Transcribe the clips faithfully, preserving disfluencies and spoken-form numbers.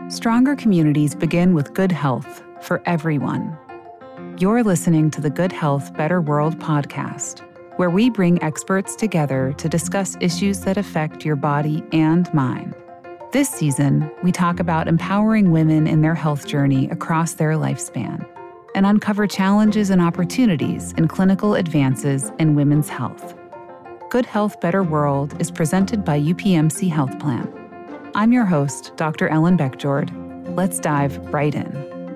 Stronger communities begin with good health for everyone. You're listening to the Good Health, Better World podcast, where we bring experts together to discuss issues that affect your body and mind. This season, we talk about empowering women in their health journey across their lifespan and uncover challenges and opportunities in clinical advances in women's health. Good Health, Better World is presented by U P M C Health Plan. I'm your host, Doctor Ellen Beckjord. Let's dive right in.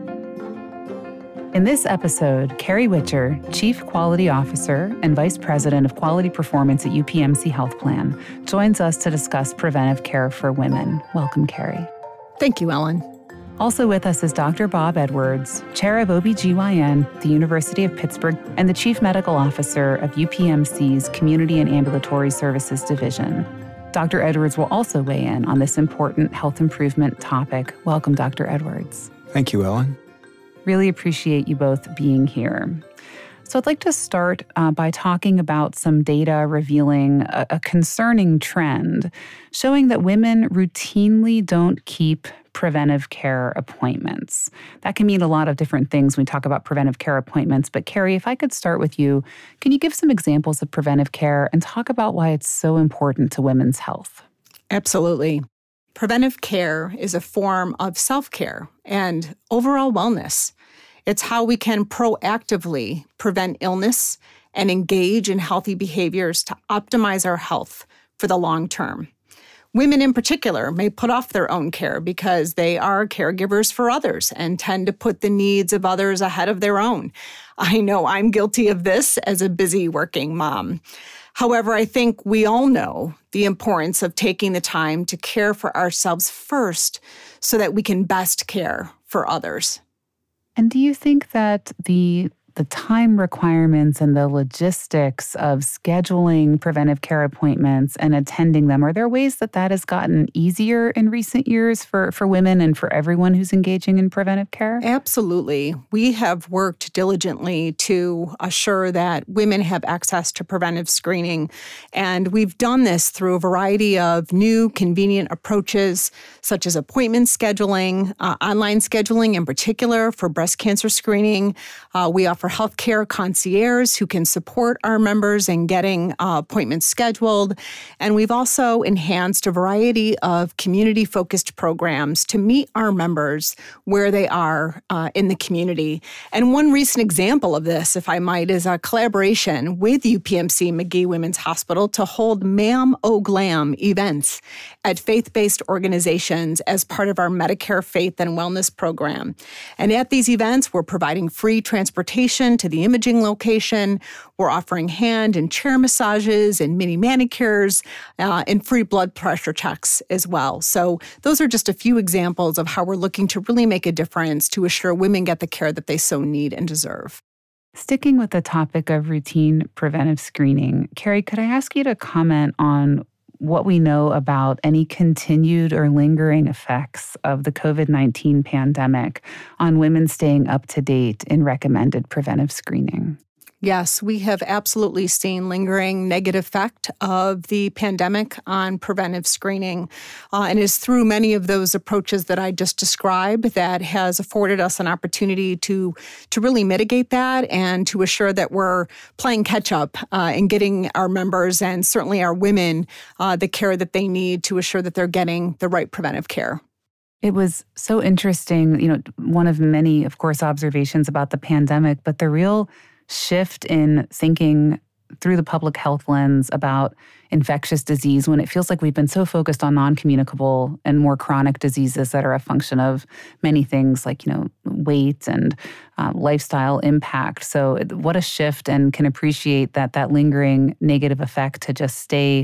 In this episode, Carrie Witcher, Chief Quality Officer and Vice President of Quality Performance at U P M C Health Plan, joins us to discuss preventive care for women. Welcome, Carrie. Thank you, Ellen. Also with us is Doctor Bob Edwards, Chair of O B G Y N at the University of Pittsburgh and the Chief Medical Officer of U P M C's Community and Ambulatory Services Division. Doctor Edwards will also weigh in on this important health improvement topic. Welcome, Doctor Edwards. Thank you, Ellen. Really appreciate you both being here. So I'd like to start uh, by talking about some data revealing a, a concerning trend showing that women routinely don't keep preventive care appointments. That can mean a lot of different things when we talk about preventive care appointments. But Carrie, if I could start with you, can you give some examples of preventive care and talk about why it's so important to women's health? Absolutely. Preventive care is a form of self-care and overall wellness. It's how we can proactively prevent illness and engage in healthy behaviors to optimize our health for the long term. Women in particular may put off their own care because they are caregivers for others and tend to put the needs of others ahead of their own. I know I'm guilty of this as a busy working mom. However, I think we all know the importance of taking the time to care for ourselves first so that we can best care for others. And do you think that the the time requirements and the logistics of scheduling preventive care appointments and attending them, are there ways that that has gotten easier in recent years for, for women and for everyone who's engaging in preventive care? Absolutely. We have worked diligently to assure that women have access to preventive screening. And we've done this through a variety of new convenient approaches, such as appointment scheduling, uh, online scheduling in particular for breast cancer screening. Uh, we offer For healthcare concierge who can support our members in getting uh, appointments scheduled. And we've also enhanced a variety of community-focused programs to meet our members where they are uh, in the community. And one recent example of this, if I might, is a collaboration with U P M C Magee Women's Hospital to hold Ma'am O Glam events at faith-based organizations as part of our Medicare Faith and Wellness program. And at these events, we're providing free transportation to the imaging location. We're offering hand and chair massages and mini manicures uh, and free blood pressure checks as well. So those are just a few examples of how we're looking to really make a difference to assure women get the care that they so need and deserve. Sticking with the topic of routine preventive screening, Carrie, could I ask you to comment on what we know about any continued or lingering effects of the covid nineteen pandemic on women staying up to date in recommended preventive screening? Yes, we have absolutely seen lingering negative effect of the pandemic on preventive screening. Uh, and it's through many of those approaches that I just described that has afforded us an opportunity to, to really mitigate that and to assure that we're playing catch up uh, and getting our members and certainly our women uh, the care that they need to assure that they're getting the right preventive care. It was so interesting, you know, one of many, of course, observations about the pandemic, but the real shift in thinking through the public health lens about infectious disease when it feels like we've been so focused on non-communicable and more chronic diseases that are a function of many things like, you know, weight and uh, lifestyle impact. So what a shift, and can appreciate that that lingering negative effect to just stay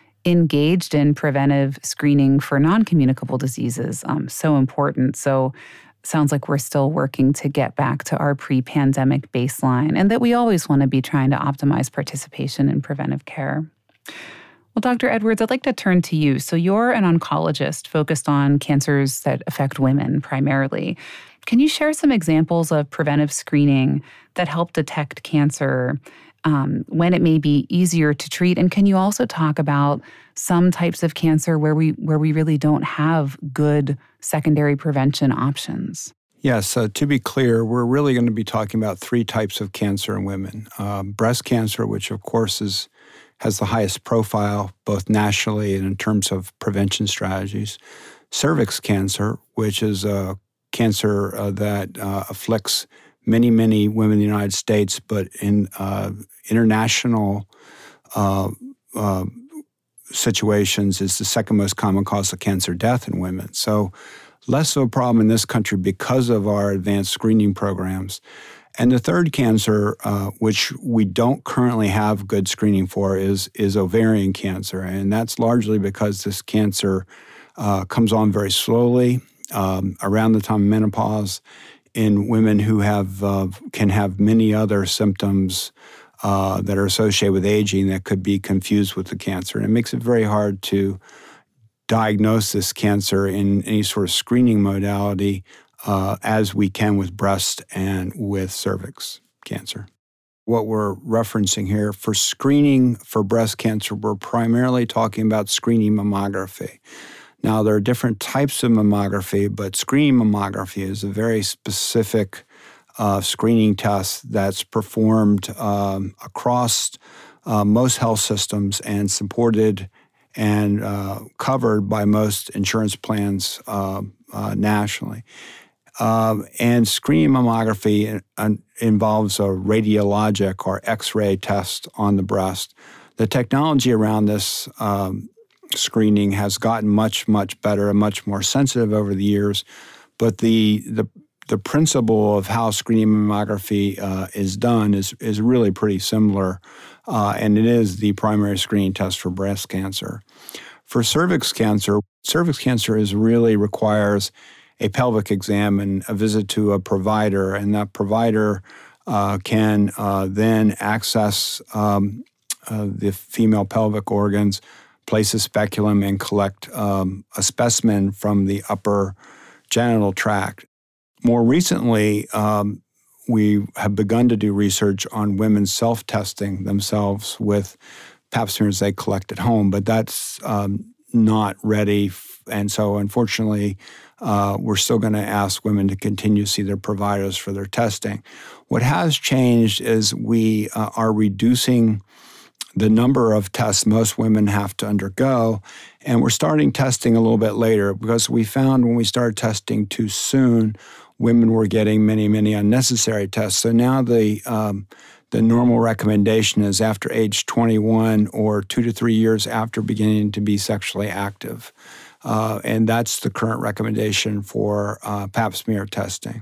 engaged in preventive screening for non-communicable diseases. Um, so important. So sounds like we're still working to get back to our pre-pandemic baseline, and that we always want to be trying to optimize participation in preventive care. Well, Doctor Edwards, I'd like to turn to you. So you're an oncologist focused on cancers that affect women primarily. Can you share some examples of preventive screening that help detect cancer um, when it may be easier to treat? And can you also talk about some types of cancer where we where we really don't have good secondary prevention options? Yes, uh, to be clear, we're really going to be talking about three types of cancer in women. Um, breast cancer, which of course is has the highest profile, both nationally and in terms of prevention strategies. Cervix cancer, which is a cancer uh, that uh, afflicts many, many women in the United States, but in uh, international uh, uh, situations is the second most common cause of cancer death in women. So less of a problem in this country because of our advanced screening programs. And the third cancer, uh, which we don't currently have good screening for, is, is ovarian cancer. And that's largely because this cancer uh, comes on very slowly um, around the time of menopause in women who have uh, can have many other symptoms uh, that are associated with aging that could be confused with the cancer. And it makes it very hard to diagnose this cancer in any sort of screening modality uh, as we can with breast and with cervix cancer. What we're referencing here, for screening for breast cancer, we're primarily talking about screening mammography. Now, there are different types of mammography, but screening mammography is a very specific uh, screening test that's performed um, across uh, most health systems and supported and uh, covered by most insurance plans uh, uh, nationally. Uh, and screening mammography in, involves a radiologic or X-ray test on the breast. The technology around this um, screening has gotten much, much better and much more sensitive over the years, but the the the principle of how screening mammography uh, is done is is really pretty similar, uh, and it is the primary screening test for breast cancer. For cervix cancer, cervix cancer is really requires a pelvic exam and a visit to a provider, and that provider uh, can uh, then access um, uh, the female pelvic organs, place a speculum, and collect um, a specimen from the upper genital tract. More recently, um, we have begun to do research on women self-testing themselves with pap smears they collect at home, but that's um, not ready. And so, unfortunately, uh, we're still going to ask women to continue to see their providers for their testing. What has changed is we uh, are reducing the number of tests most women have to undergo, and we're starting testing a little bit later because we found when we started testing too soon, women were getting many, many unnecessary tests. So now the um, the normal recommendation is after age twenty-one or two to three years after beginning to be sexually active. Uh, and that's the current recommendation for uh, pap smear testing.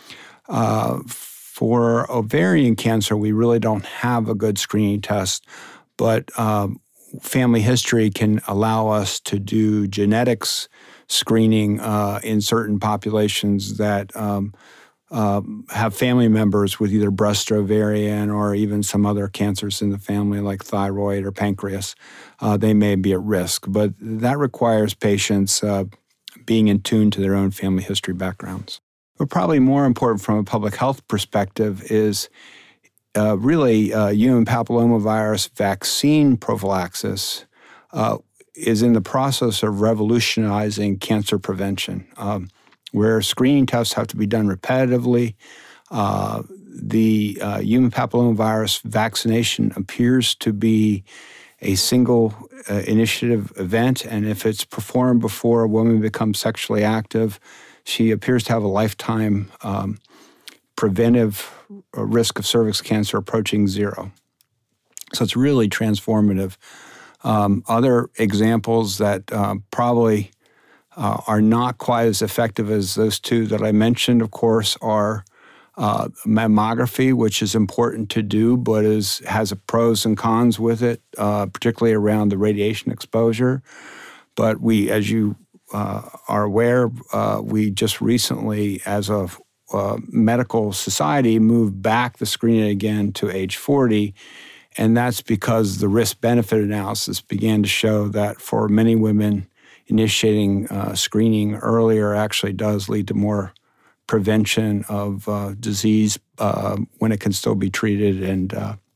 Uh, for ovarian cancer, we really don't have a good screening test, but um, family history can allow us to do genetics screening uh, in certain populations that um, uh, have family members with either breast or ovarian or even some other cancers in the family like thyroid or pancreas. Uh, they may be at risk, but that requires patients uh, being in tune to their own family history backgrounds. But probably more important from a public health perspective is uh, really uh, human papillomavirus vaccine prophylaxis uh, is in the process of revolutionizing cancer prevention, um, where screening tests have to be done repetitively. Uh, the uh, human papillomavirus vaccination appears to be a single uh, initiative event, and if it's performed before a woman becomes sexually active, she appears to have a lifetime um, preventive risk of cervix cancer approaching zero. So it's really transformative. Um, other examples that uh, probably uh, are not quite as effective as those two that I mentioned, of course, are uh, mammography, which is important to do, but is has a pros and cons with it, uh, particularly around the radiation exposure. But we, as you uh, are aware, uh, we just recently, as a uh, medical society, moved back the screening again to age forty. And that's because the risk-benefit analysis began to show that for many women, initiating uh, screening earlier actually does lead to more prevention of uh, disease uh, when it can still be treated and uh,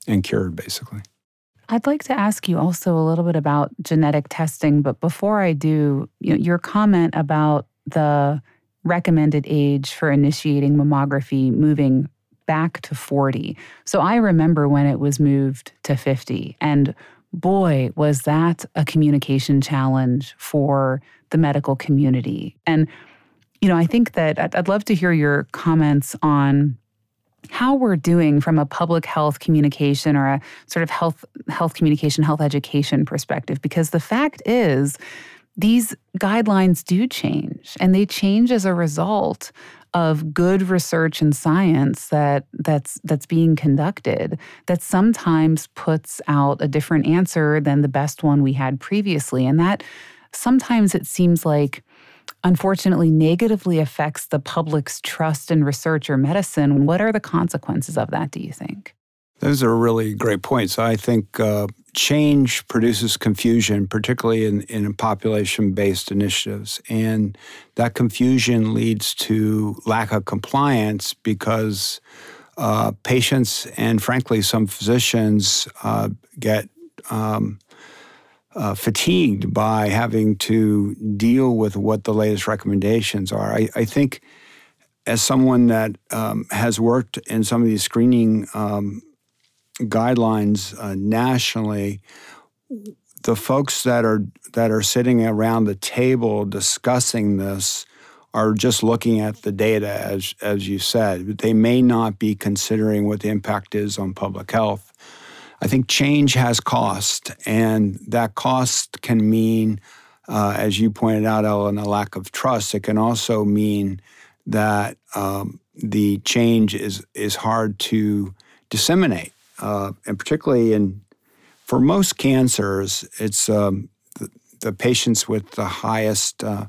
and cured, basically. I'd like to ask you also a little bit about genetic testing, but before I do, you know, your comment about the recommended age for initiating mammography moving back to forty. So I remember when it was moved to fifty, and boy, was that a communication challenge for the medical community. And, you know, I think that I'd, I'd love to hear your comments on how we're doing from a public health communication or a sort of health health communication, health education perspective, because the fact is these guidelines do change, and they change as a result of good research and science that that's that's being conducted that sometimes puts out a different answer than the best one we had previously. And that sometimes it seems like, unfortunately, negatively affects the public's trust in research or medicine. What are the consequences of that, do you think? Those are really great points. I think uh, change produces confusion, particularly in, in population-based initiatives. And that confusion leads to lack of compliance because uh, patients and, frankly, some physicians uh, get um, uh, fatigued by having to deal with what the latest recommendations are. I, I think as someone that um, has worked in some of these screening um, guidelines uh, nationally, the folks that are that are sitting around the table discussing this are just looking at the data, as as you said. They may not be considering what the impact is on public health. I think change has cost, and that cost can mean, uh, as you pointed out, Ellen, a lack of trust. It can also mean that um, the change is is hard to disseminate. Uh, and particularly in, for most cancers, it's um, the, the patients with the highest uh,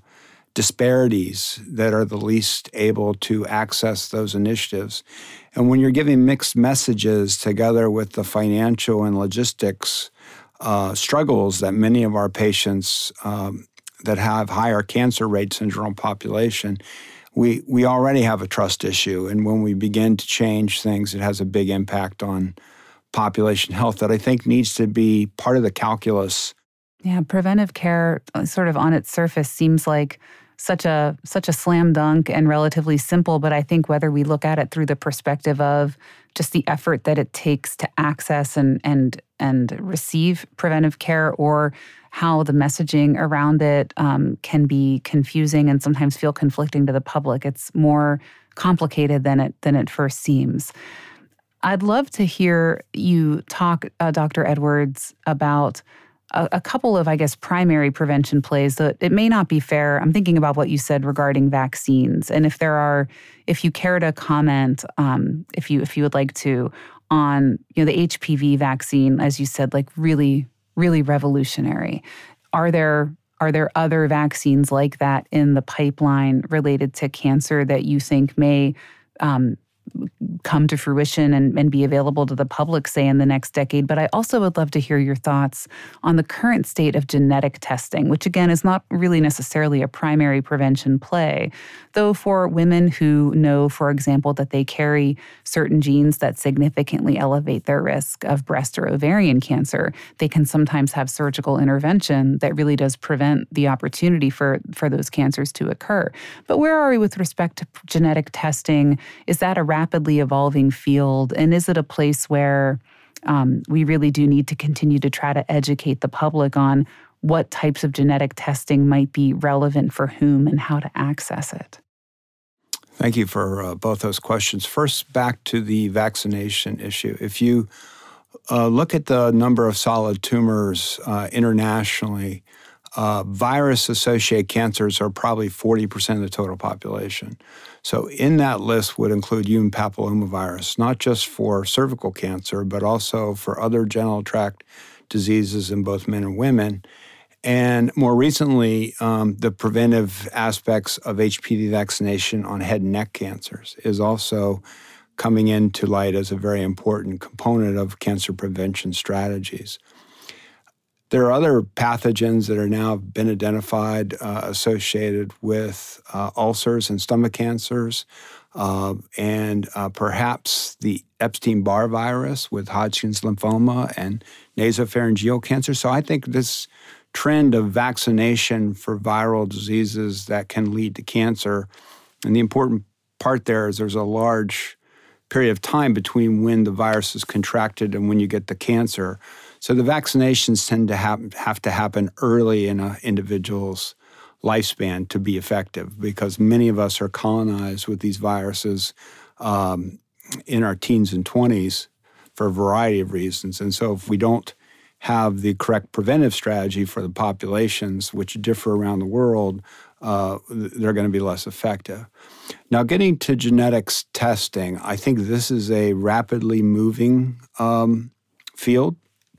disparities that are the least able to access those initiatives. And when you're giving mixed messages together with the financial and logistics uh, struggles that many of our patients um, that have higher cancer rates in the general population, we, we already have a trust issue. And when we begin to change things, it has a big impact on population health that I think needs to be part of the calculus. Yeah, preventive care sort of on its surface seems like such a such a slam dunk and relatively simple, but I think whether we look at it through the perspective of just the effort that it takes to access and and and receive preventive care, or how the messaging around it um, can be confusing and sometimes feel conflicting to the public, it's more complicated than it than it first seems. I'd love to hear you talk, uh, Doctor Edwards, about a, a couple of, I guess, primary prevention plays that it may not be fair. I'm thinking about what you said regarding vaccines, and if there are, if you care to comment, um, if you if you would like to, on you know the H P V vaccine, as you said, like really, really revolutionary. Are there are there other vaccines like that in the pipeline related to cancer that you think may um, come to fruition and, and be available to the public, say, in the next decade? But I also would love to hear your thoughts on the current state of genetic testing, which, again, is not really necessarily a primary prevention play, though for women who know, for example, that they carry certain genes that significantly elevate their risk of breast or ovarian cancer, they can sometimes have surgical intervention that really does prevent the opportunity for, for those cancers to occur. But where are we with respect to genetic testing? Is that a rapidly evolving field? And is it a place where um, we really do need to continue to try to educate the public on what types of genetic testing might be relevant for whom and how to access it? Thank you for uh, both those questions. First, back to the vaccination issue. If you uh, look at the number of solid tumors uh, internationally, uh, virus-associated cancers are probably forty percent of the total population. So in that list would include human papillomavirus, not just for cervical cancer, but also for other genital tract diseases in both men and women. And more recently, um, the preventive aspects of H P V vaccination on head and neck cancers is also coming into light as a very important component of cancer prevention strategies. There are other pathogens that are now been identified uh, associated with uh, ulcers and stomach cancers, uh, and uh, perhaps the Epstein-Barr virus with Hodgkin's lymphoma and nasopharyngeal cancer. So I think this trend of vaccination for viral diseases that can lead to cancer, and the important part there is there's a large period of time between when the virus is contracted and when you get the cancer. So the vaccinations tend to have, have to happen early in an individual's lifespan to be effective, because many of us are colonized with these viruses um, in our teens and twenties for a variety of reasons. And so if we don't have the correct preventive strategy for the populations, which differ around the world, uh, they're going to be less effective. Now, getting to genetics testing, I think this is a rapidly moving um, field.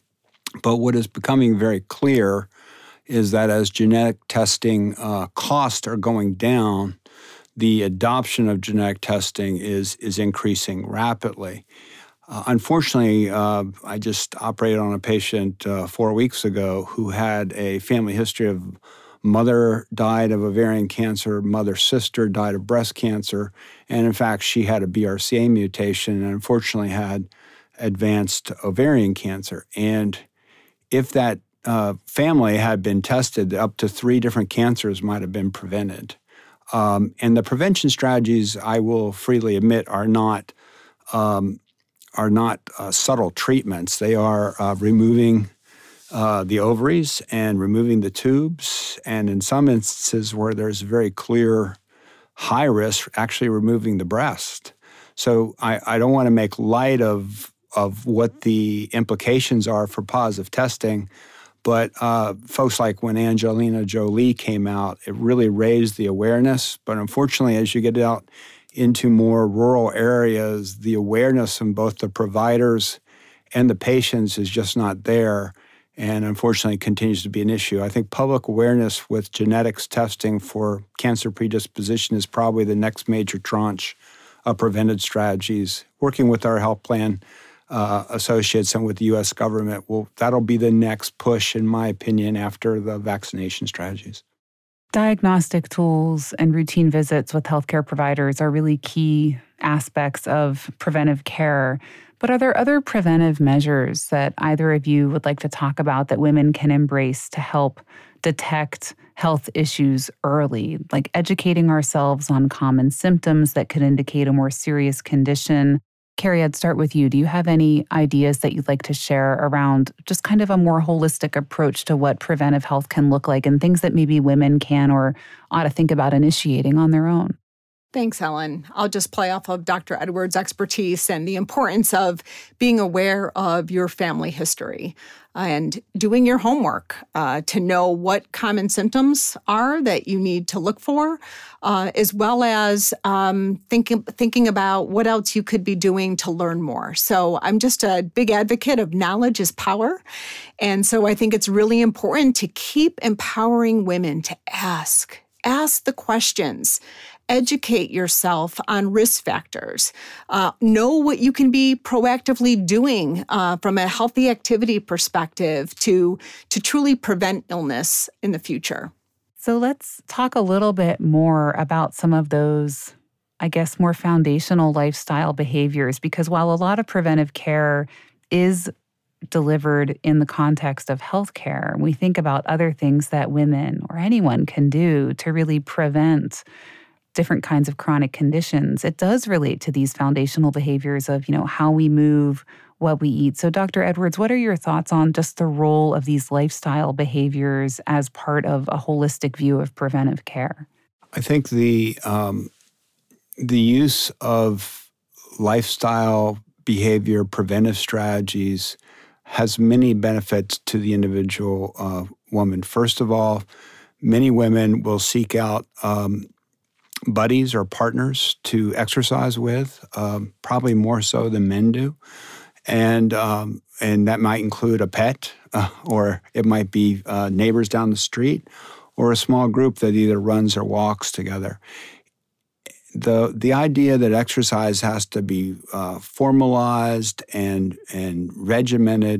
But what is becoming very clear is that as genetic testing uh, costs are going down, the adoption of genetic testing is, is increasing rapidly. Uh, unfortunately, uh, I just operated on a patient uh, four weeks ago who had a family history of mother died of ovarian cancer, mother sister died of breast cancer, and in fact, she had a B R C A mutation and unfortunately had advanced ovarian cancer. And if that uh, family had been tested, up to three different cancers might have been prevented. Um, and the prevention strategies, I will freely admit, are not um, are not uh, subtle treatments. They are uh, removing uh, the ovaries and removing the tubes, and in some instances where there's very clear high risk, actually removing the breast. So I, I don't want to make light of of what the implications are for positive testing, but uh, folks like when Angelina Jolie came out, it really raised the awareness. But unfortunately, as you get out into more rural areas, the awareness from both the providers and the patients is just not there, and unfortunately continues to be an issue. I think public awareness with genetics testing for cancer predisposition is probably the next major tranche of preventive strategies. Working with our health plan uh, associates and with the U S government, will that'll be the next push, in my opinion, after the vaccination strategies. Diagnostic tools and routine visits with healthcare providers are really key aspects of preventive care. But are there other preventive measures that either of you would like to talk about that women can embrace to help detect health issues early, like educating ourselves on common symptoms that could indicate a more serious condition? Carrie, I'd start with you. Do you have any ideas that you'd like to share around just kind of a more holistic approach to what preventive health can look like and things that maybe women can or ought to think about initiating on their own? Thanks, Helen. I'll just play off of Doctor Edwards' expertise and the importance of being aware of your family history and doing your homework uh, to know what common symptoms are that you need to look for, uh, as well as um, thinking thinking about what else you could be doing to learn more. So I'm just a big advocate of knowledge is power. And so I think it's really important to keep empowering women to ask, ask the questions. Educate yourself on risk factors. Uh, know what you can be proactively doing uh, from a healthy activity perspective to, to truly prevent illness in the future. So let's talk a little bit more about some of those, I guess, more foundational lifestyle behaviors, because while a lot of preventive care is delivered in the context of healthcare, we think about other things that women or anyone can do to really prevent different kinds of chronic conditions. It does relate to these foundational behaviors of, you know, how we move, what we eat. So Doctor Edwards, what are your thoughts on just the role of these lifestyle behaviors as part of a holistic view of preventive care? I think the um, the use of lifestyle behavior preventive strategies has many benefits to the individual uh, woman. First of all, many women will seek out um, buddies or partners to exercise with, um, probably more so than men do. And um, and that might include a pet, uh, or it might be uh, neighbors down the street, or a small group that either runs or walks together. The the idea that exercise has to be uh, formalized and and regimented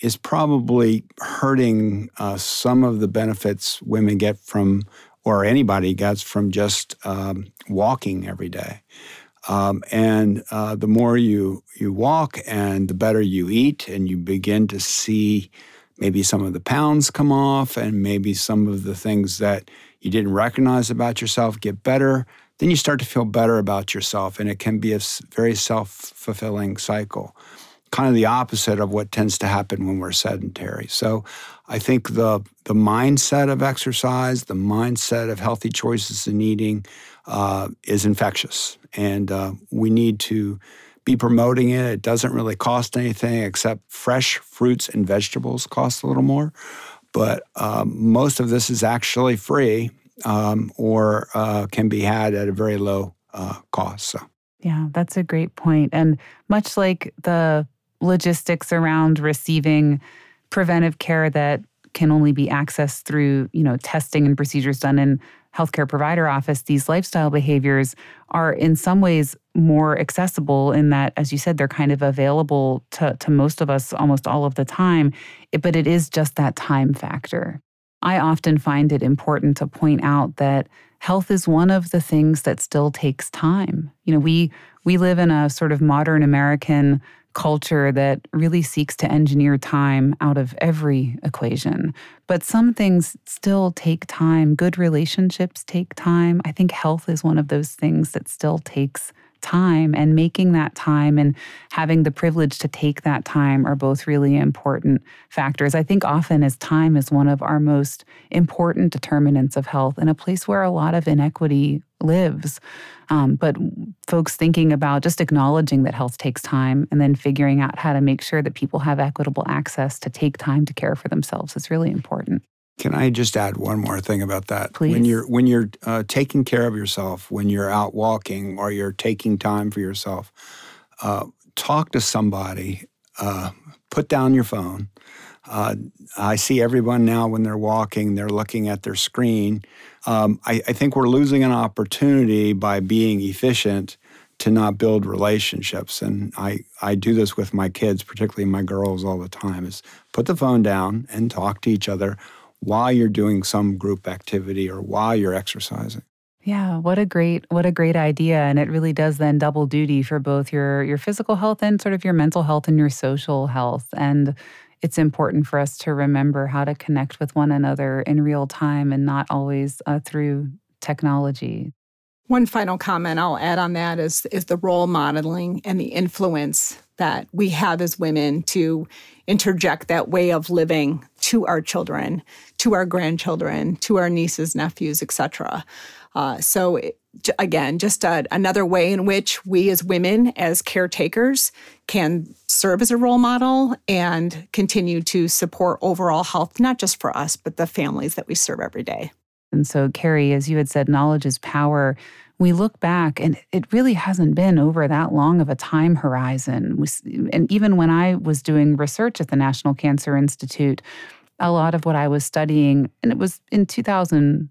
is probably hurting uh, some of the benefits women get from, or anybody gets from just um, walking every day. Um, and uh, the more you, you walk and the better you eat, and you begin to see maybe some of the pounds come off and maybe some of the things that you didn't recognize about yourself get better, then you start to feel better about yourself, and it can be a very self-fulfilling cycle, kind of the opposite of what tends to happen when we're sedentary. So I think the the mindset of exercise, the mindset of healthy choices in eating uh, is infectious, and uh, we need to be promoting it. It doesn't really cost anything except fresh fruits and vegetables cost a little more, but um, most of this is actually free. Um, or uh, can be had at a very low uh, cost. So, yeah, that's a great point. And much like the logistics around receiving preventive care that can only be accessed through, you know, testing and procedures done in healthcare provider office, these lifestyle behaviors are in some ways more accessible in that, as you said, they're kind of available to, to most of us almost all of the time. It, but it is just that time factor. I often find it important to point out that health is one of the things that still takes time. You know, we we live in a sort of modern American culture that really seeks to engineer time out of every equation. But some things still take time. Good relationships take time. I think health is one of those things that still takes time, and making that time and having the privilege to take that time are both really important factors. I think often as time is one of our most important determinants of health in a place where a lot of inequity lives. Um, but folks thinking about just acknowledging that health takes time and then figuring out how to make sure that people have equitable access to take time to care for themselves is really important. Can I just add one more thing about that? Please. When you're when you're uh, taking care of yourself, when you're out walking or you're taking time for yourself, uh, talk to somebody. Uh, put down your phone. Uh, I see everyone now when they're walking, they're looking at their screen. Um, I, I think we're losing an opportunity by being efficient to not build relationships. And I, I do this with my kids, particularly my girls, all the time, is put the phone down and talk to each other while you're doing some group activity or while you're exercising. Yeah, what a great what a great idea. And it really does then double duty for both your your physical health and sort of your mental health and your social health. And it's important for us to remember how to connect with one another in real time and not always uh, through technology. One final comment I'll add on that is, is the role modeling and the influence that we have as women to interject that way of living to our children, to our grandchildren, to our nieces, nephews, et cetera. Uh, so it, again, just a, another way in which we as women, as caretakers, can serve as a role model and continue to support overall health, not just for us, but the families that we serve every day. And so, Carrie, as you had said, knowledge is power. We look back, and it really hasn't been over that long of a time horizon. And even when I was doing research at the National Cancer Institute, a lot of what I was studying, and it was in two thousand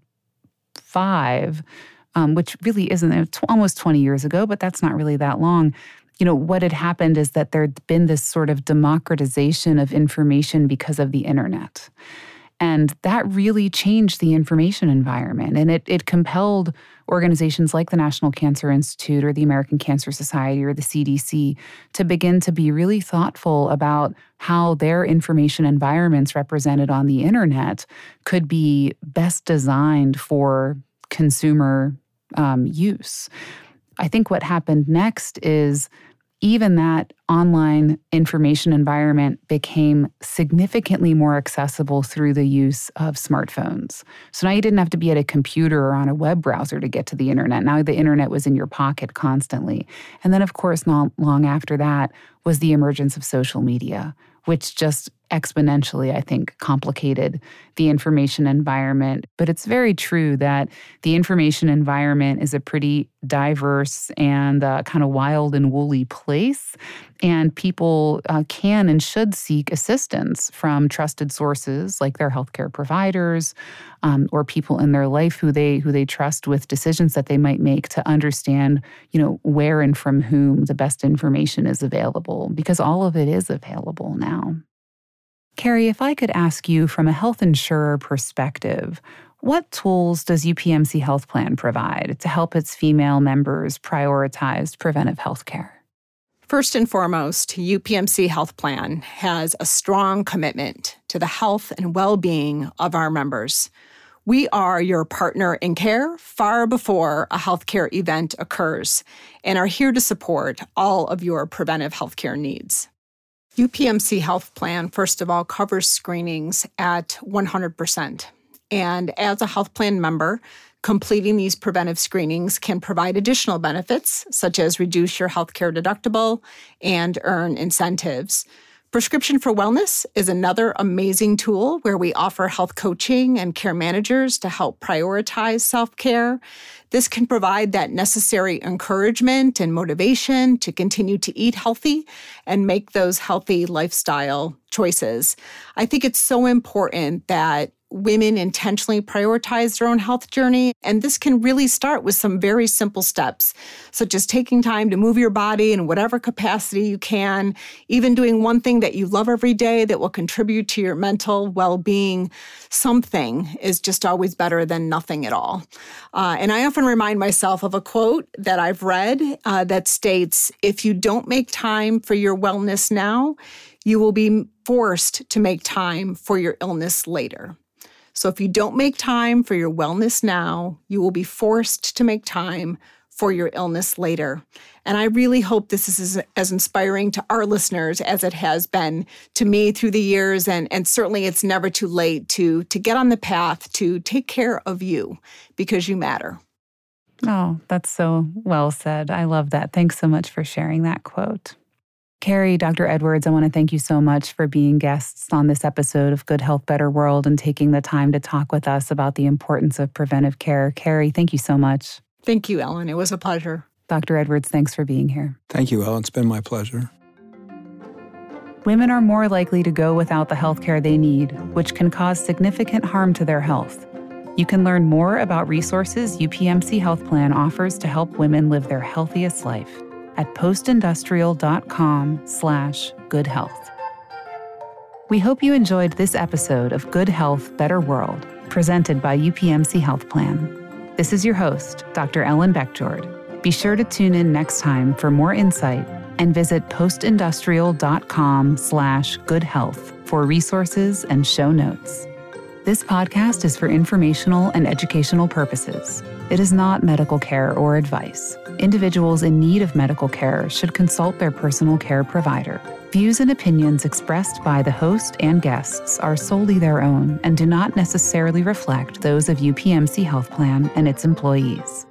five, um, which really isn't it's almost twenty years ago, but that's not really that long. You know, what had happened is that there'd been this sort of democratization of information because of the internet. And that really changed the information environment. And it, it compelled organizations like the National Cancer Institute or the American Cancer Society or the C D C to begin to be really thoughtful about how their information environments represented on the internet could be best designed for consumer um, use. I think what happened next is even that online information environment became significantly more accessible through the use of smartphones. So now you didn't have to be at a computer or on a web browser to get to the internet. Now the internet was in your pocket constantly. And then, of course, not long after that was the emergence of social media, which just exponentially, I think, complicated the information environment. But it's very true that the information environment is a pretty diverse and uh, kind of wild and woolly place. And people uh, can and should seek assistance from trusted sources like their healthcare providers um, or people in their life who they who they trust with decisions that they might make to understand, you know, where and from whom the best information is available, because all of it is available now. Carrie, if I could ask you from a health insurer perspective, what tools does U P M C Health Plan provide to help its female members prioritize preventive health care? First and foremost, U P M C Health Plan has a strong commitment to the health and well-being of our members. We are your partner in care far before a healthcare event occurs and are here to support all of your preventive healthcare needs. U P M C Health Plan, first of all, covers screenings at one hundred percent. And as a health plan member, completing these preventive screenings can provide additional benefits, such as reduce your healthcare deductible and earn incentives. Prescription for Wellness is another amazing tool where we offer health coaching and care managers to help prioritize self-care. This can provide that necessary encouragement and motivation to continue to eat healthy and make those healthy lifestyle choices. I think it's so important that women intentionally prioritize their own health journey. And this can really start with some very simple steps, such as taking time to move your body in whatever capacity you can, even doing one thing that you love every day that will contribute to your mental well-being. Something is just always better than nothing at all. Uh, and I often remind myself of a quote that I've read uh, that states, if you don't make time for your wellness now, you will be forced to make time for your illness later. So if you don't make time for your wellness now, you will be forced to make time for your illness later. And I really hope this is as, as inspiring to our listeners as it has been to me through the years. And, and certainly it's never too late to, to get on the path to take care of you because you matter. Oh, that's so well said. I love that. Thanks so much for sharing that quote. Carrie, Doctor Edwards, I want to thank you so much for being guests on this episode of Good Health, Better World and taking the time to talk with us about the importance of preventive care. Carrie, thank you so much. Thank you, Ellen. It was a pleasure. Doctor Edwards, thanks for being here. Thank you, Ellen. It's been my pleasure. Women are more likely to go without the health care they need, which can cause significant harm to their health. You can learn more about resources U P M C Health Plan offers to help women live their healthiest life at postindustrial.com slash good health. We hope you enjoyed this episode of Good Health, Better World, presented by U P M C Health Plan. This is your host, Doctor Ellen Beckjord. Be sure to tune in next time for more insight and visit postindustrial.com slash good health for resources and show notes. This podcast is for informational and educational purposes. It is not medical care or advice. Individuals in need of medical care should consult their personal care provider. Views and opinions expressed by the host and guests are solely their own and do not necessarily reflect those of U P M C Health Plan and its employees.